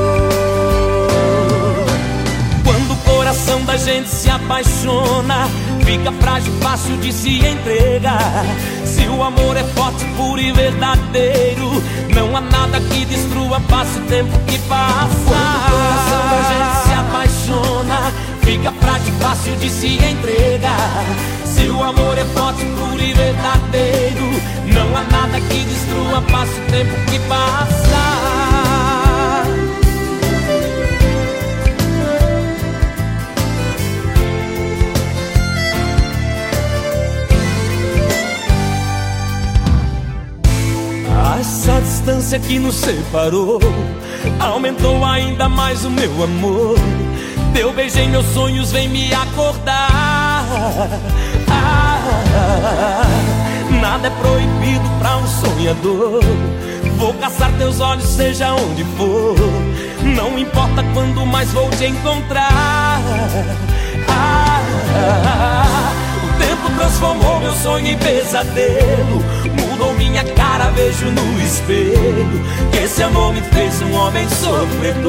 Quando o coração da gente se apaixona, fica frágil, fácil de se entregar. Se o amor é forte, puro e verdadeiro, não há nada que destrua, passa o tempo que passa. Quando o coração da gente se apaixona, fica frágil, fácil de se entregar. Se o amor é forte, puro e verdadeiro, não há nada que destrua, passa o tempo que passa. Essa distância que nos separou aumentou ainda mais o meu amor. Teu beijo em meus sonhos vem me acordar. Nada é proibido pra um sonhador. Vou caçar teus olhos seja onde for. Não importa quando mais vou te encontrar. O tempo transformou meu sonho em pesadelo. Mudou minha cara, vejo no espelho que esse amor me fez um homem sofredor.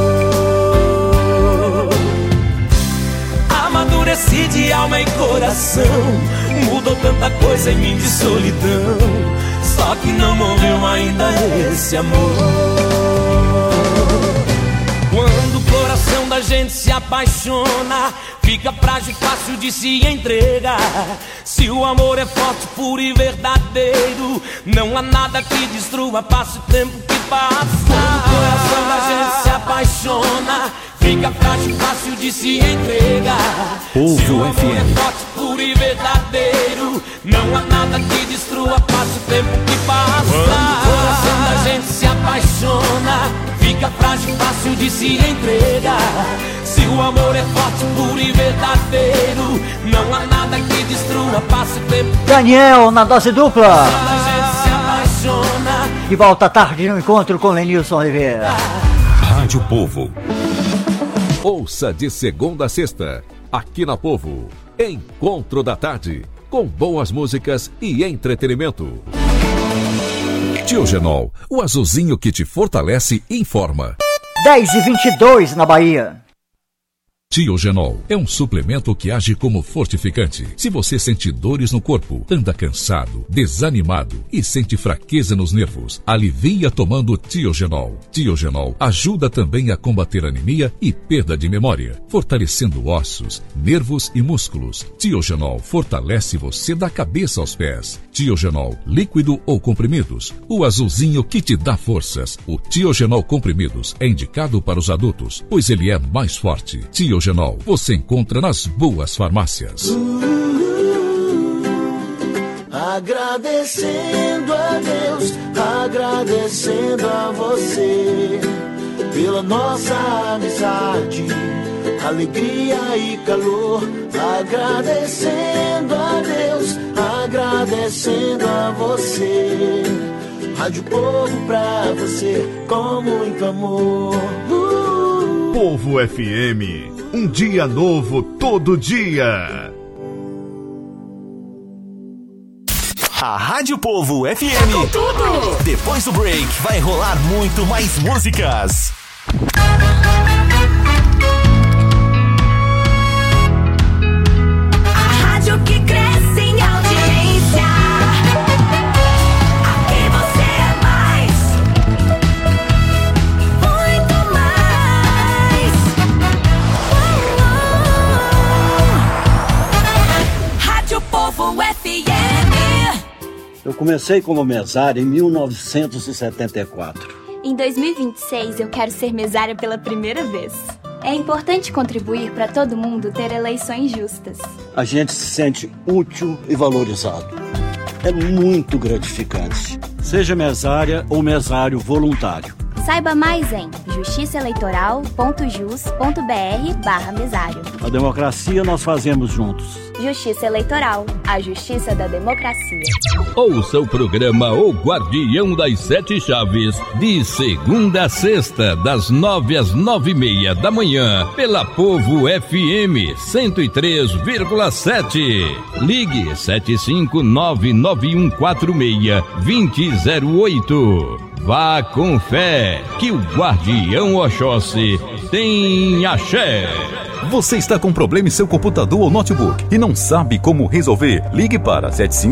Amadureci de alma e coração. Mudou tanta coisa em mim de solidão. Só que não morreu ainda esse amor. Quando o coração da gente se apaixona, fica frágil, fácil de se entregar. Se o amor é forte, puro e verdadeiro, não há nada que destrua, passa o tempo que passa. Quando o coração da gente se apaixona, fica frágil, fácil de se entregar. Povo Se o amor FM. é forte, puro e verdadeiro, não há nada que destrua, passa o tempo que passa. Quando o coração da gente se apaixona, fica frágil, fácil de se entregar. Se o amor é forte, puro e verdadeiro, não há nada que destrua, passa o tempo. Daniel na dose dupla. A gente se apaixona. De volta à tarde no encontro com Lenilson Oliveira. Rádio Povo. Ouça de segunda a sexta, aqui na Povo. Encontro da tarde, com boas músicas e entretenimento. Tiogenol, o azulzinho que te fortalece e informa. 10h22 na Bahia. Tiogenol é um suplemento que age como fortificante. Se você sente dores no corpo, anda cansado, desanimado e sente fraqueza nos nervos, alivia tomando Tiogenol. Tiogenol ajuda também a combater anemia e perda de memória, fortalecendo ossos, nervos e músculos. Tiogenol fortalece você da cabeça aos pés. Tiogenol, líquido ou comprimidos, o azulzinho que te dá forças. O Tiogenol comprimidos é indicado para os adultos, pois ele é mais forte. Tiogenol você encontra nas boas farmácias. Agradecendo a Deus, agradecendo a você pela nossa amizade, alegria e calor. Agradecendo a Deus, agradecendo a você. Rádio Povo pra você com muito amor. Povo FM, um dia novo todo dia. A Rádio Povo FM. Com tudo. Depois do break, vai rolar muito mais músicas. A rádio que cresce em audiência. Aqui você é mais. Muito mais. Rádio Povo FM. Eu comecei como mesário em 1974. Em 2026, eu quero ser mesária pela primeira vez. É importante contribuir para todo mundo ter eleições justas. A gente se sente útil e valorizado. É muito gratificante. Seja mesária ou mesário voluntário. Saiba mais em justiçaeleitoral.jus.br/mesário. A democracia nós fazemos juntos. Justiça Eleitoral, a justiça da democracia. Ouça o programa O Guardião das Sete Chaves, de segunda a sexta, das 9 às 9h30 da manhã, pela Povo FM 103,7. Ligue 75991462008. Vá com fé, que o Guardião Oxóssi tem axé. Você está com problema em seu computador ou notebook e não sabe como resolver? Ligue para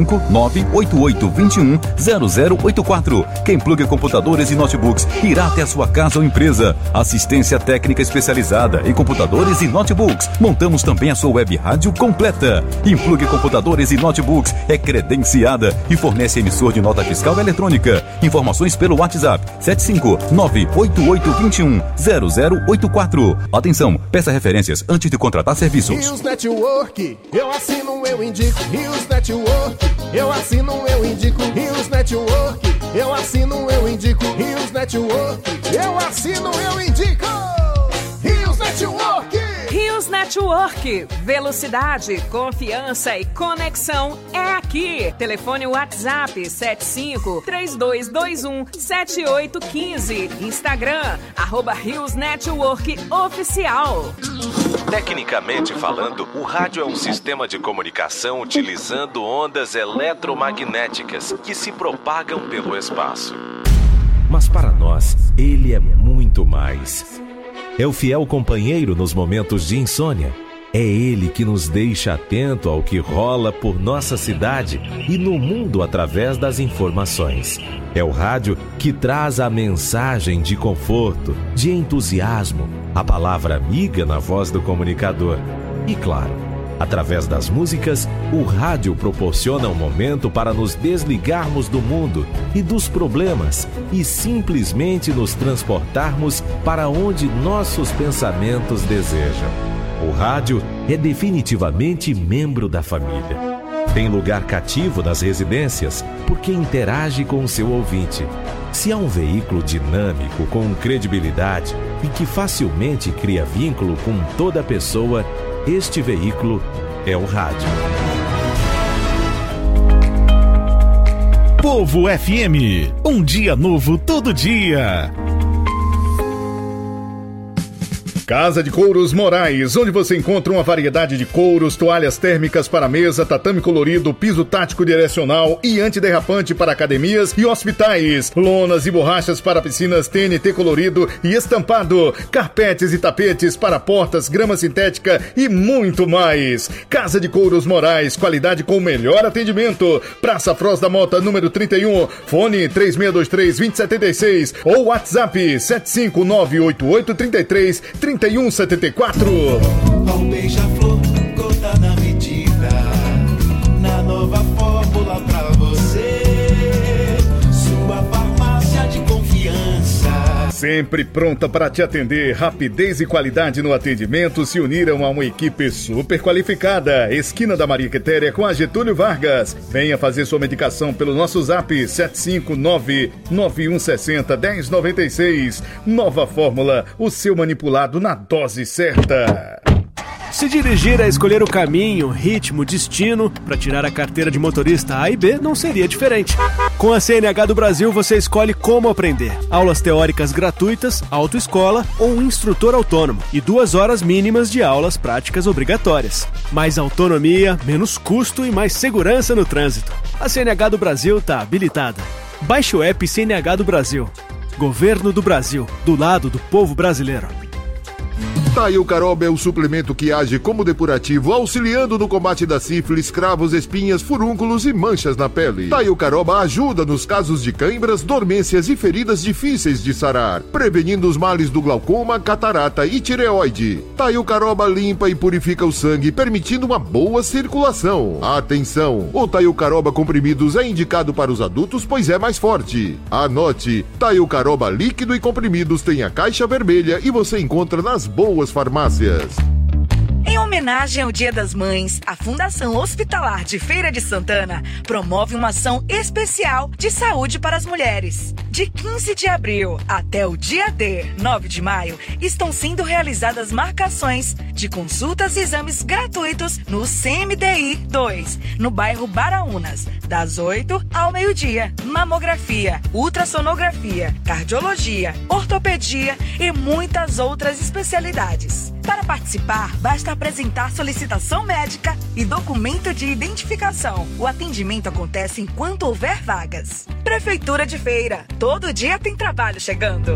75988210084. Quem pluga computadores e notebooks irá até a sua casa ou empresa. Assistência técnica especializada em computadores e notebooks. Montamos também a sua web rádio completa. Implugue computadores e notebooks é credenciada e fornece emissor de nota fiscal eletrônica. Informações pelo WhatsApp 75988210084. Atenção, peça referências antes de contratar serviços. Rios Network, eu assino, eu indico. Rios Network, eu assino, eu indico. Rios Network, eu assino, eu indico. Rios Network, eu assino, eu indico. Rios Network. Rios Network, velocidade, confiança e conexão é aqui. Telefone WhatsApp 75-3221-7815. Instagram, @Rios Network Oficial. Tecnicamente falando, o rádio é um sistema de comunicação utilizando ondas eletromagnéticas que se propagam pelo espaço. Mas para nós, ele é muito mais. É o fiel companheiro nos momentos de insônia. É ele que nos deixa atento ao que rola por nossa cidade e no mundo através das informações. É o rádio que traz a mensagem de conforto, de entusiasmo, a palavra amiga na voz do comunicador. E claro, através das músicas, o rádio proporciona um momento para nos desligarmos do mundo e dos problemas e simplesmente nos transportarmos para onde nossos pensamentos desejam. O rádio é definitivamente membro da família. Tem lugar cativo nas residências porque interage com o seu ouvinte. Se há um veículo dinâmico, com credibilidade e que facilmente cria vínculo com toda pessoa, este veículo é o rádio. Povo FM, um dia novo todo dia. Casa de Couros Moraes, onde você encontra uma variedade de couros, toalhas térmicas para mesa, tatame colorido, piso tático direcional e antiderrapante para academias e hospitais, lonas e borrachas para piscinas TNT colorido e estampado, carpetes e tapetes para portas, grama sintética e muito mais. Casa de Couros Moraes, qualidade com o melhor atendimento. Praça Froz da Mota, número 31, fone 3623-2076 ou WhatsApp 75988333174. Ao beija-flor, gota na medida, na nova fórmula pra você, sua farmácia de confiança. Sempre pronta para te atender, rapidez e qualidade no atendimento se uniram a uma equipe super qualificada. Esquina da Maria Quitéria com a Getúlio Vargas. Venha fazer sua medicação pelo nosso zap 759-9160-1096. Nova fórmula, o seu manipulado na dose certa. Se dirigir a escolher o caminho, ritmo, destino para tirar a carteira de motorista A e B não seria diferente. Com a CNH do Brasil você escolhe como aprender. Aulas teóricas gratuitas, autoescola ou um instrutor autônomo e 2 horas mínimas de aulas práticas obrigatórias. Mais autonomia, menos custo e mais segurança no trânsito. A CNH do Brasil está habilitada. Baixe o app CNH do Brasil. Governo do Brasil, do lado do povo brasileiro. Taiocaroba é o suplemento que age como depurativo, auxiliando no combate da sífilis, cravos, espinhas, furúnculos e manchas na pele. Taiocaroba ajuda nos casos de cãibras, dormências e feridas difíceis de sarar, prevenindo os males do glaucoma, catarata e tireoide. Taiocaroba limpa e purifica o sangue, permitindo uma boa circulação. Atenção! O Taiocaroba comprimidos é indicado para os adultos, pois é mais forte. Anote: Taiocaroba líquido e comprimidos tem a caixa vermelha e você encontra nas boas farmácias. Em homenagem ao Dia das Mães, a Fundação Hospitalar de Feira de Santana promove uma ação especial de saúde para as mulheres. De 15 de abril até o dia D, 9 de maio, estão sendo realizadas marcações de consultas e exames gratuitos no CMDI 2, no bairro Baraunas, das 8 ao meio-dia. Mamografia, ultrassonografia, cardiologia, ortopedia e muitas outras especialidades. Para participar, basta apresentar solicitação médica e documento de identificação. O atendimento acontece enquanto houver vagas. Prefeitura de Feira, todo dia tem trabalho chegando.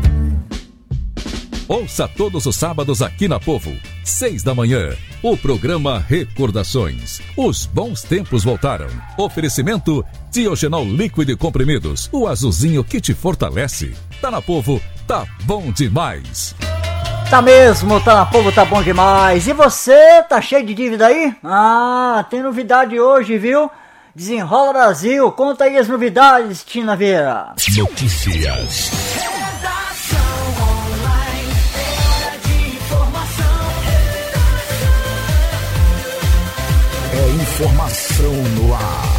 Ouça todos os sábados aqui na Povo, 6 da manhã, o programa Recordações. Os bons tempos voltaram. Oferecimento Tiogenol líquido e comprimidos, o azulzinho que te fortalece. Tá na Povo, tá bom demais. Tá mesmo, tá na Povo, tá bom demais. E você, tá cheio de dívida aí? Ah, tem novidade hoje, viu? Desenrola Brasil, conta aí as novidades, Tina Vieira. Notícias. É informação no ar.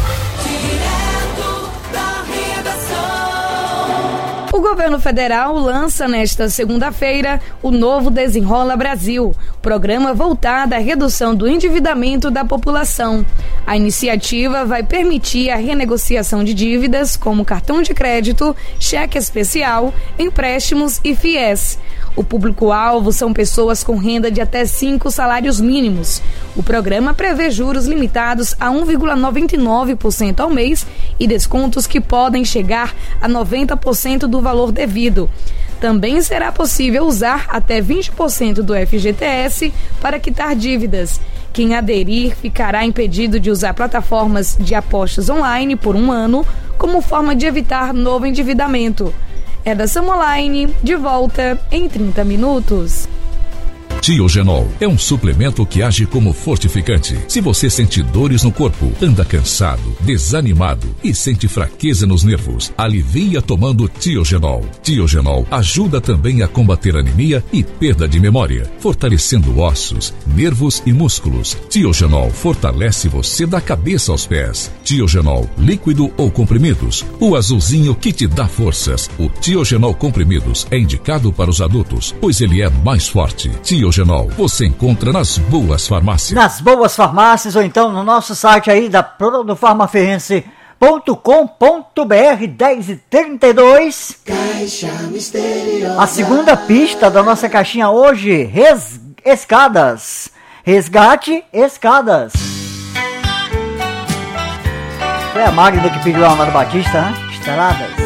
O governo federal lança nesta segunda-feira o novo Desenrola Brasil, programa voltado à redução do endividamento da população. A iniciativa vai permitir a renegociação de dívidas como cartão de crédito, cheque especial, empréstimos e FIES. O público-alvo são pessoas com renda de até 5 salários mínimos. O programa prevê juros limitados a 1,99% ao mês e descontos que podem chegar a 90% do valor devido. Também será possível usar até 20% do FGTS para quitar dívidas. Quem aderir ficará impedido de usar plataformas de apostas online por 1 ano, como forma de evitar novo endividamento. Redação online, de volta em 30 minutos. Tiogenol é um suplemento que age como fortificante. Se você sente dores no corpo, anda cansado, desanimado e sente fraqueza nos nervos, alivia tomando Tiogenol. Tiogenol ajuda também a combater anemia e perda de memória, fortalecendo ossos, nervos e músculos. Tiogenol fortalece você da cabeça aos pés. Tiogenol líquido ou comprimidos, o azulzinho que te dá forças. O Tiogenol comprimidos é indicado para os adultos, pois ele é mais forte. Tiogenol você encontra nas boas farmácias. Nas boas farmácias ou então no nosso site aí do farmaferrense.com.br 10h32. Caixa misteriosa. A segunda pista da nossa caixinha hoje, escadas. Resgate escadas. Foi a Magda que pediu a Amado Batista, né? Estradas.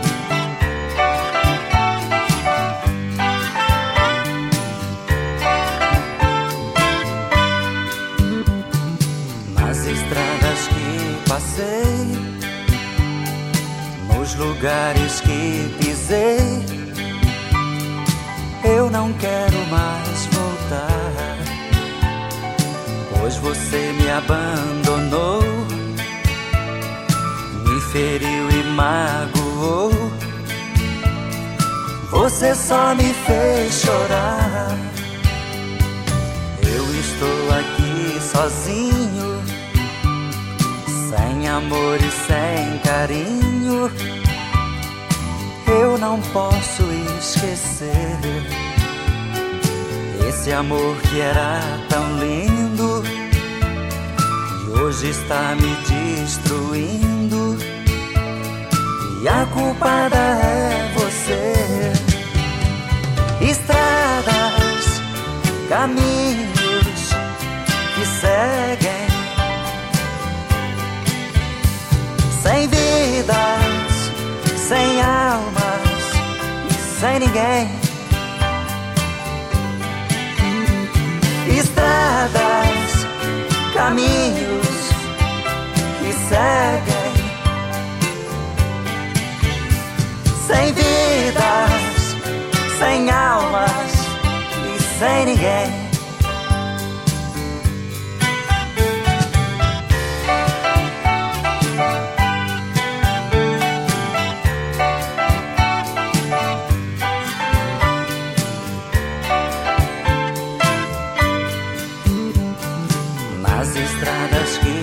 Passei nos lugares que pisei, eu não quero mais voltar, pois você me abandonou, me feriu e magoou, você só me fez chorar. Eu estou aqui sozinho, sem amor e sem carinho, eu não posso esquecer esse amor que era tão lindo e hoje está me destruindo, e a culpada é você. Estradas, caminhos que seguem sem vidas, sem almas, sem ninguém. rios que seguem, sem vidas, sem almas e sem ninguém.